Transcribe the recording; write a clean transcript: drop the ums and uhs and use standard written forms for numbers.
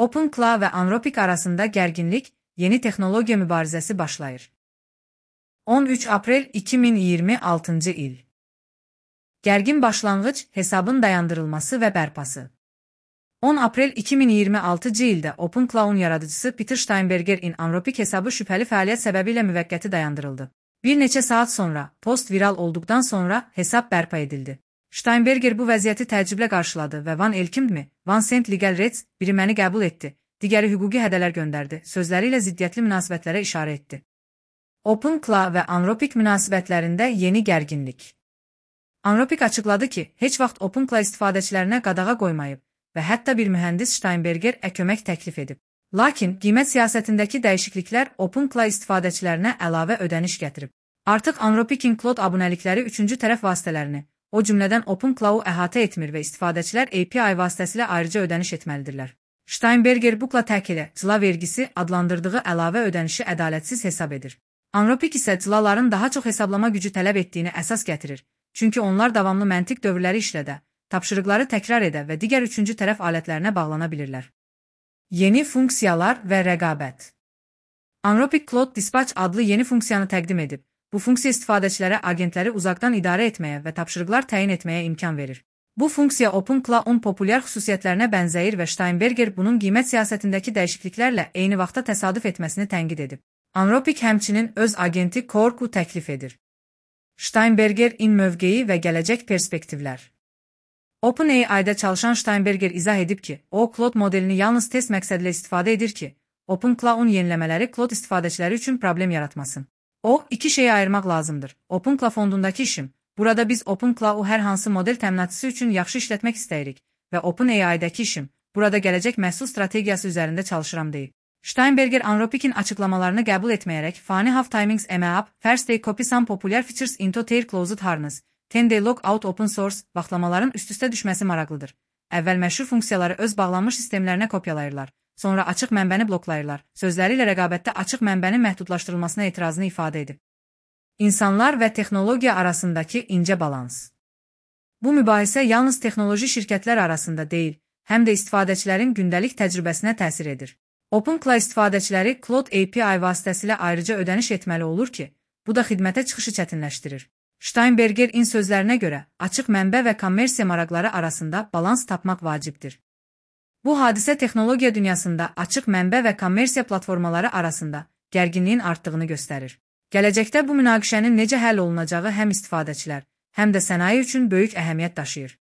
OpenClaw və Anthropic arasında gərginlik, yeni texnologiya mübarizəsi başlayır. 13 aprel 2026-cı il. Gərgin başlanğıc, hesabın dayandırılması və bərpası. 10 aprel 2026-cı ildə OpenClaw'un yaradıcısı Peter Steinbergerin Anthropic hesabı şübhəli fəaliyyət səbəbilə müvəqqəti dayandırıldı. Bir neçə saat sonra, post viral olduqdan sonra hesab bərpa edildi. Steinberger bu vəziyyəti təəccüblə qarşıladı və Van Elkimdmi, Van Cent Legal Rights, biri məni qəbul etdi, digəri hüquqi hədələr göndərdi, sözləri ilə ziddiyyətli münasibətlərə işarə etdi. OpenClaw və Anthropic münasibətlərində yeni gərginlik. Anthropic açıqladı ki, heç vaxt OpenClaw istifadəçilərinə qadağa qoymayıb və hətta bir mühəndis Steinberger kömək təklif edib. Lakin, qiymət siyasətindəki dəyişikliklər OpenClaw istifadəçilərinə əlavə ödəniş gətirib. Artıq Anthropic'in Cloud abunəlikləri üçüncü tərəf vasitələrini, o cümlədən OpenClaw'u əhatə etmir və istifadəçilər API vasitəsilə ayrıca ödəniş etməlidirlər. Steinberger bu cla cla vergisi adlandırdığı əlavə ödənişi ədalətsiz hesab edir. Anthropic isə claların daha çox hesablama gücü tələb etdiyini əsas gətirir, çünki onlar davamlı məntiq dövrləri işlədə, tapşırıqları təkrar edə və digər üçüncü tərəf alətlərinə bağlana bilirlər. Yeni funksiyalar və rəqabət. Anthropic Cloud Dispatch adlı yeni funksiyanı təqdim edib. Bu funksiya istifadəçilərə agentləri uzaqdan idarə etməyə və tapşırıqlar təyin etməyə imkan verir. Bu funksiya OpenClaw'un populyar xüsusiyyətlərinə bənzəyir və Steinberger bunun qiymət siyasətindəki dəyişikliklərlə eyni vaxtda təsadüf etməsini tənqid edib. Anthropic həmçinin öz agenti Quark'u təklif edir. Steinbergerin mövqeyi və gələcək perspektivlər. OpenAI-də çalışan Steinberger izah edib ki, o, Cloud modelini yalnız test məqsədilə istifadə edir ki, OpenClaw'un yeniləmələri Cloud istifadəçiləri üçün problem yaratmasın. O, iki şeyi ayırmaq lazımdır. OpenClaw fondundakı işim. Burada biz OpenClaw'u hər hansı model təminatçısı üçün yaxşı işlətmək istəyirik və OpenAI-dəki işim. Burada gələcək məhsul strategiyası üzərində çalışıram deyib. Steinberger Anthropic'in açıqlamalarını qəbul etməyərək Funny How Timings Map, First Day Copy Some Popular Features into Their Closed Harness, 10-day Logout Open Source vaxtlamaların üst-üstə düşməsi maraqlıdır. Əvvəl məşhur funksiyaları öz bağlanmış sistemlərinə kopyalayırlar, sonra açıq mənbəni bloklayırlar. Sözləri ilə rəqabətdə açıq mənbənin məhdudlaşdırılmasına etirazını ifadə edib. İnsanlar və texnologiya arasındakı incə balans. Bu mübahisə yalnız texnoloji şirkətlər arasında deyil, həm də istifadəçilərin gündəlik təcrübəsinə təsir edir. OpenClaw istifadəçiləri Cloud API vasitəsilə ayrıca ödəniş etməli olur ki, bu da xidmətə çıxışı çətinləşdirir. Steinbergerin sözlərinə görə, açıq mənbə və kommersiya maraqları arasında balans tapmaq vacibdir. Bu hadisə texnologiya dünyasında açıq mənbə və kommersiya platformaları arasında gərginliyin artdığını göstərir. Gələcəkdə bu münaqişənin necə həll olunacağı həm istifadəçilər, həm də sənaye üçün böyük əhəmiyyət daşıyır.